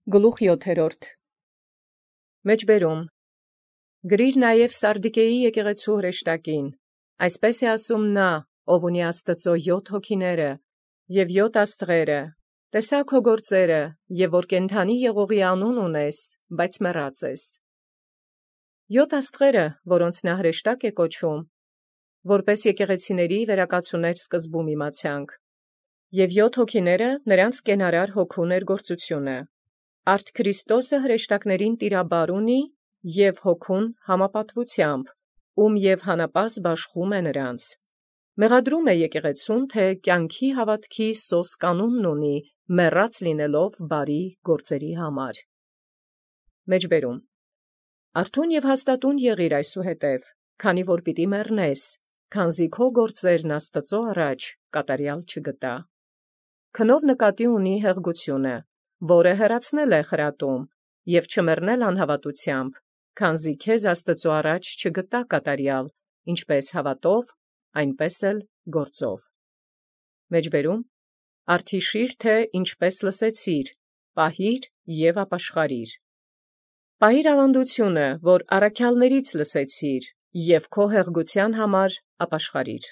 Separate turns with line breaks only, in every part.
Գլուխ 7. Մեջբերում գրիր նաև Սարդիկեի եկեղեցու հրեշտակին, այսպես է ասում նա, ով ունի Աստծո 7 հոգիները և 7 աստղերը, տեսա քո գործերը, և որ կենդանի եղողի անուն ունես, բայց մեռած ես։ 7 աստղերը, որոնց նա հրեշտակ է կոչում, որպես եկեղեցիների վերակացուներ սկզբում իմացանք, և 7 հոգիները նրանց կենարար հոգու ներգործությունը։ Արդ Քրիստոսը հրեշտակներին տիրաբար ունի և հոգուն համապատվությամբ, ում և հանապազը բաշխում է նրանց։ Մեղադրում է եկեղեցուն, թե կյանքի հավատքի սոսկ անունն ունի, մեռած լինելով բարի գործերի համար։ Մեջբերում արթուն և հաստատուն եղիր այսուհետև, քանի որ պիտի մեռնես, քանզի քո գործերն Աստծո առաջ կատարյալ չգտա։ Քնով նկատի ունի հեղգությունը, որը հեռացնել է խրատում, և չմեռնել անհավատությամբ, քանզի քեզ Աստծո առաջ չգտա կատարյալ, ինչպես հավատով, այնպես էլ գործով։ Մեջբերում արդիշիր, թե ինչպես լսեցիր, պահիր և ապաշխարիր։ Պահիր ավանդությունը, որ առաքյալներից լսեցիր, և քո հեղգության համար ապաշխարիր։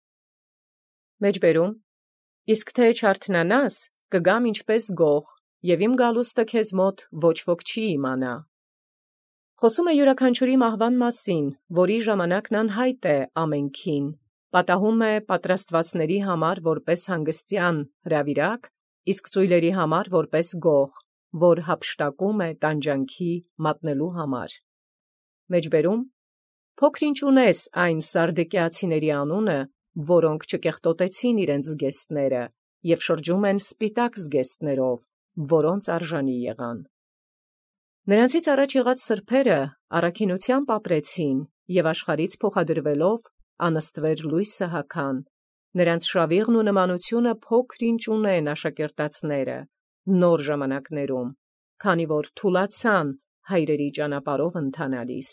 Մեջբերում իսկ թե չարթնանաս, կգամ ինչպես գող, և իմ գալուստը քեզ մոտ ոչ ոք չի իմանա։ Խոսում է յուրաքանչյուրի մահվան մասին, որի ժամանակն անհայտ է ամենքին, պատահում է պատրաստվածների համար որպես հանգստյան հրավիրակ, իսկ ծույլերի համար որպես գող, որ հափշտակում է տանջանքի մատնելու համար։ Մեջբերում փոքր ինչ ունես այն սարդեկացիների անունը, որոնք չկեղտոտեցին իրենց զգեստները և շրջում են սպիտակ զգեստներով, որոնց արժանի եղան։ Նրանցից առաջ եղած սրբերը առաքինությամբ ապրեցին և աշխարհից փոխադրվելով անըստվեր լույսը հագան։ Նրանց շավիղն ու նմանությունը փոքր ինչ ունեն աշակերտածները նոր ժամանակներում, քանի որ թուլացան հայրերի ճանապարհով ընթանալիս։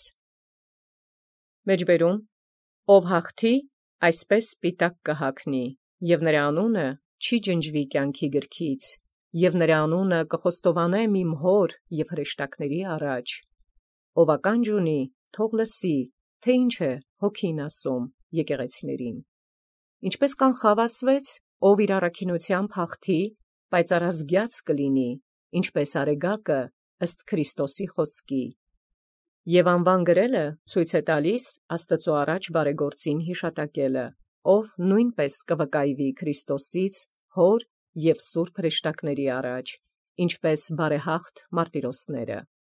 Մեջբերում ով հաղթի, այսպես սպիտակ կհագնի, և նրա անունը չի ջնջվի կյանքի գրքից, և նրա անունը կխոստովանե իմ հոր և հրեշտակների առաջ։ Ով ականջ ունի, թող լսի, թե ինչ է հոգին ասում եկեղեցիներին։ Ինչպես կանխավ ասվեց, ով իր առաքինությամբ հաղթի, պայծառազգյաց կլինի, ինչպես արեգակը ըստ Քրիստոսի խոսքի։ Եվ անվան գրելը ցույց է տալիս Աստծո առաջ բարեգործին հիշատակելը, ով նույնպես կվկայվի Քրիստոսից հոր և սուրբ հրեշտակների առաջ, ինչպես բարեհաղթ մարտիրոսները։